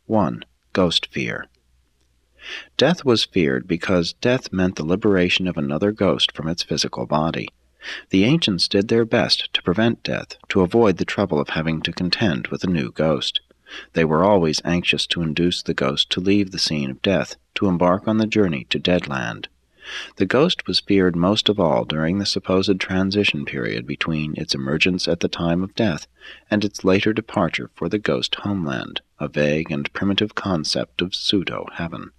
1. Ghost fear. Death was feared because death meant the liberation of another ghost from its physical body. The ancients did their best to prevent death, to avoid the trouble of having to contend with a new ghost. They were always anxious to induce the ghost to leave the scene of death, to embark on the journey to Deadland. The ghost was feared most of all during the supposed transition period between its emergence at the time of death and its later departure for the ghost homeland, a vague and primitive concept of pseudo-heaven.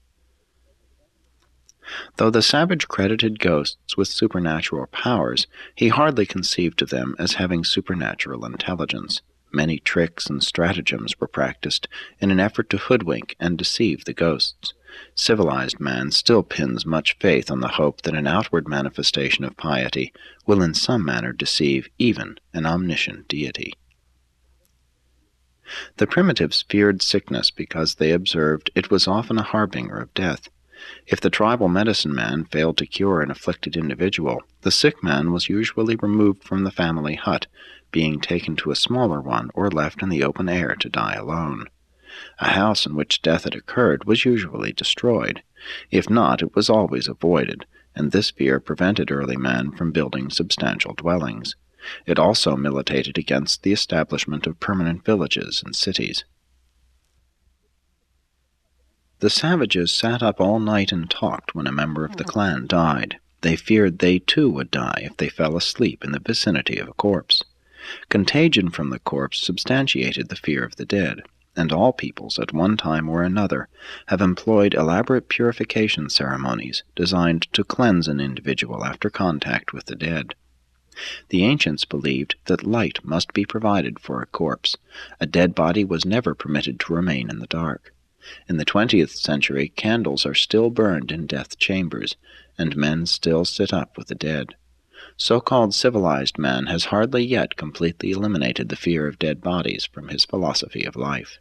Though the savage credited ghosts with supernatural powers, he hardly conceived of them as having supernatural intelligence. Many tricks and stratagems were practiced in an effort to hoodwink and deceive the ghosts. Civilized man still pins much faith on the hope that an outward manifestation of piety will in some manner deceive even an omniscient deity. The primitives feared sickness because they observed it was often a harbinger of death. If the tribal medicine man failed to cure an afflicted individual, the sick man was usually removed from the family hut, being taken to a smaller one or left in the open air to die alone. A house in which death had occurred was usually destroyed. If not, it was always avoided, and this fear prevented early man from building substantial dwellings. It also militated against the establishment of permanent villages and cities. The savages sat up all night and talked when a member of the clan died. They feared they too would die if they fell asleep in the vicinity of a corpse. Contagion from the corpse substantiated the fear of the dead, and all peoples at one time or another have employed elaborate purification ceremonies designed to cleanse an individual after contact with the dead. The ancients believed that light must be provided for a corpse. A dead body was never permitted to remain in the dark. In the 20th century, candles are still burned in death chambers, and men still sit up with the dead. So-called civilized man has hardly yet completely eliminated the fear of dead bodies from his philosophy of life.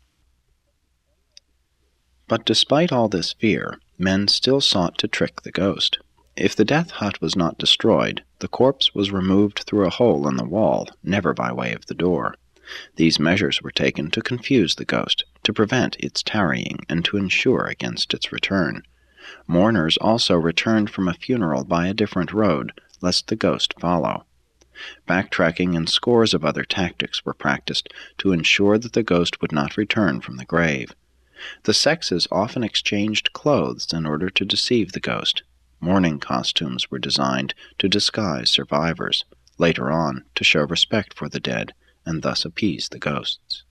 But despite all this fear, men still sought to trick the ghost. If the death hut was not destroyed, the corpse was removed through a hole in the wall, never by way of the door. These measures were taken to confuse the ghost, to prevent its tarrying, and to ensure against its return. Mourners also returned from a funeral by a different road, lest the ghost follow. Backtracking and scores of other tactics were practiced to ensure that the ghost would not return from the grave. The sexes often exchanged clothes in order to deceive the ghost. Mourning costumes were designed to disguise survivors, later on to show respect for the dead, and thus appease the ghosts.